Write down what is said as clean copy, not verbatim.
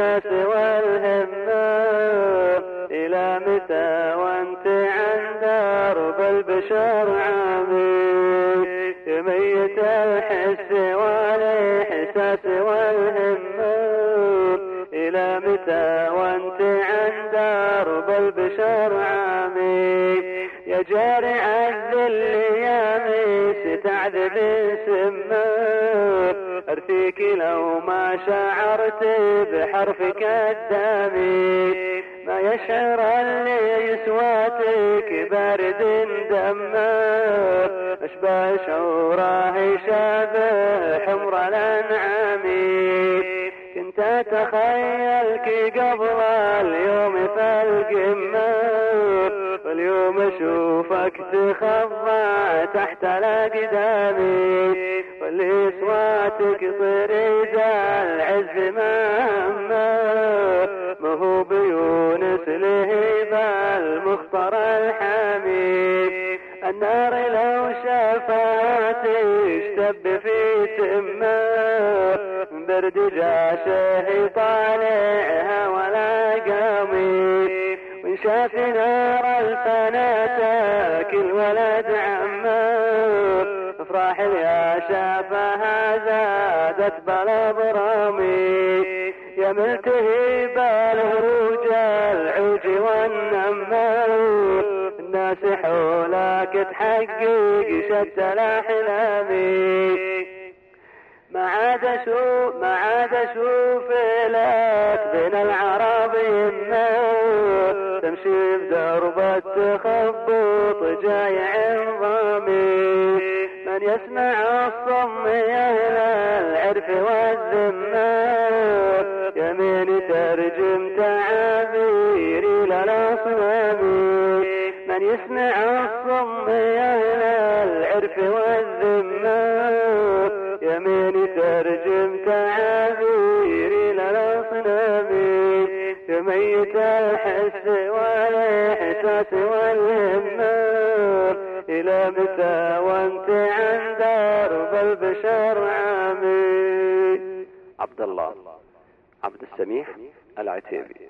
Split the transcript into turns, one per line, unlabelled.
الإحساس والهمة، إلى متى وانت عن درب البشر عامي؟ يا ميت الحس والإحساس والهمة، إلى متى وانت عن درب البشر عامي؟ يا جارع الذل يا ميس تعذب سمه، أرثيك لو ما شعرت بحرفك الدامي. ما يشعر اللي يسواتك بارد دمه، أشبه شعوره يشابه حمر الأنعام. كنت أتخيلك قبل اليوم في القمة، واليوم أشوفك تخضع تحت الأقدام. واللي صواتك طريد العز ما هو بيونس لهيب المختار الحامي. النار لو شافت اشتب في تمه، برد جاشه طالعها ولا قامي. وإن شاف نار الفنا تاكل ولد عمه، افراح يا شافها زادت بالابرامي. يا ملتهي بالهروج العوج والنمه، الناس حولك تحقق شتى الاحلام. ما عاد اشوف لك بين العرب يمه، تمشي بدرب التخبط جايع نظامي. من يسمع الصم يهل العرف والذمه، يمين ترجم تعابيري للاصنام. من يسمع الصم يهل العرف والذمه، يمين ترجم تعابيري للاصنام. يا ميت الحس والإحساس والهمة، إلى متى وانت عن درب البشر عامي؟ عبد الله عبد السميح العتيبي.